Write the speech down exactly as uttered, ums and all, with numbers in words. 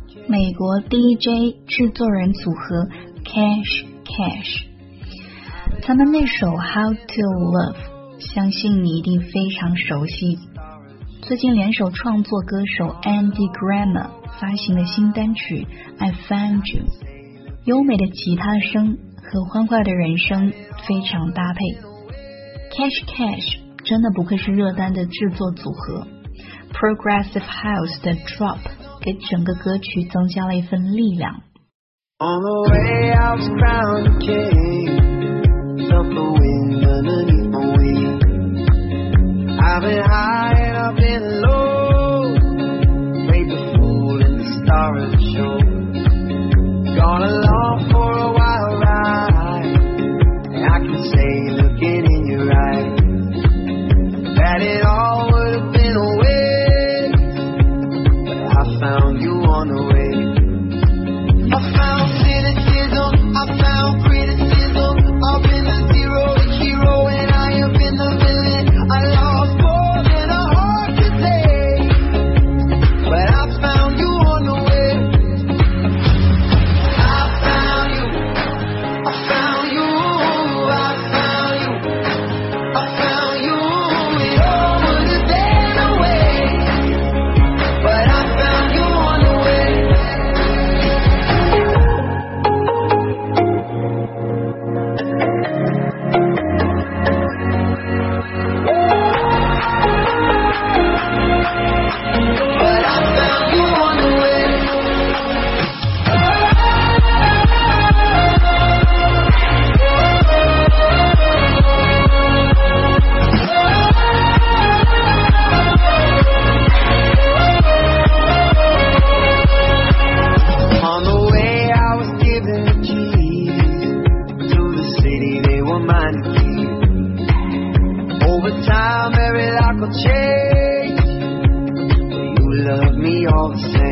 美国 D J 制作人组合 Cash Cash， 他们那首 How to Love 相信你一定非常熟悉。最近联手创作歌手 Andy Grammer 发行的新单曲 I Found You， 优美的吉他声和欢快的人声非常搭配。 Cash Cash 真的不愧是热单的制作组合， Progressive House 的 Drop 给整个歌曲增加了一份力量。 On the way I was crowned a king, felt the wind underneath my wings. I've been high and I've been low, played the fool in the star of the show. Gone along for a wild ride, and I can say looking in your eyes that it all would have been a waste, but I found you on the way. I found cynicism, I found criticism, I've been the zero to hero and I have been the villain. I lost more than a heart to say, but I found you on the way. I found you, I found you, I found you, I found you. It all would have been a waste, but I found you on the way. But I found you on the way. On the way I was given the keys to the city, they were mine to keep. Over time every lock will change, but you love me all the same.